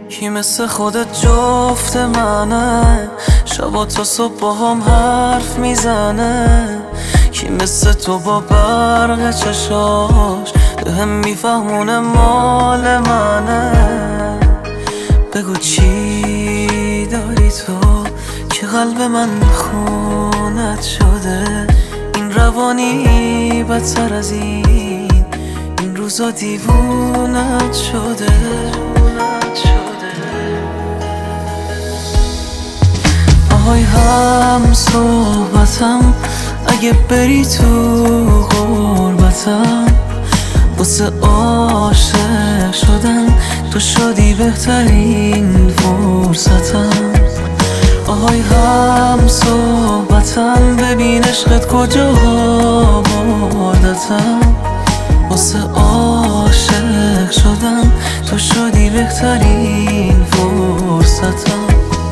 کی مثل خودت جفت منه، شبا تا صبح با هم حرف میزنه. کی مثل تو با برق چشاش به هم میفهمونه مال منه. بگو چی داری تو که قلب من خونت شده. این روانی بدتر از این روزا دیوونت شده. آهای هم صحبتم، اگه بری تو غربتم، واسه عاشق شدن تو شدی بهترین فرصتم. آهای هم صحبتم، ببین عشقت کجا بردتم. واسه عاشق شدن تو شدی بهترین فرصتم.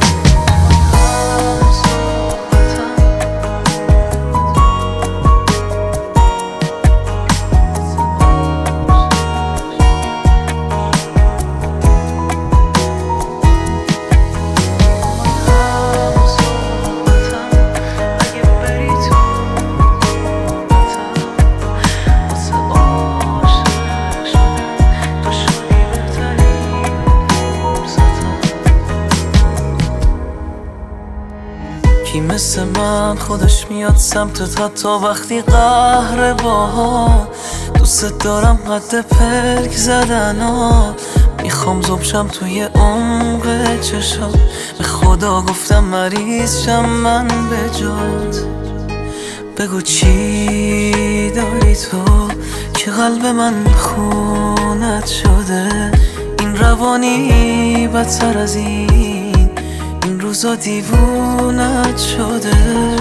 کی مثل من خودش میاد سمتت حتی وقتی قهر باها. دوست دارم قد پلک زدنا، میخوام زوبشم توی عمق چشات. به خدا گفتم مریض شم من به جات. بگو چی داری تو که قلب من خونت شده. این روانی بدتر از این روزا دیوونت شده.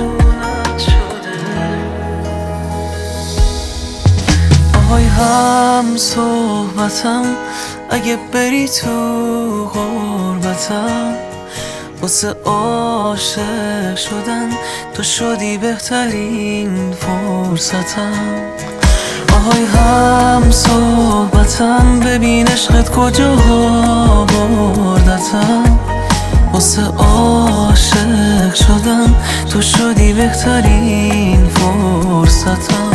آهای هم صحبتم، اگه بری تو غربتم، واسه عاشق شدن تو شدی بهترین فرصتم. آهای هم صحبتم، ببین عشقت کجا بردتم. واسه عاشق شدن تو شدی بهترین فرصتم.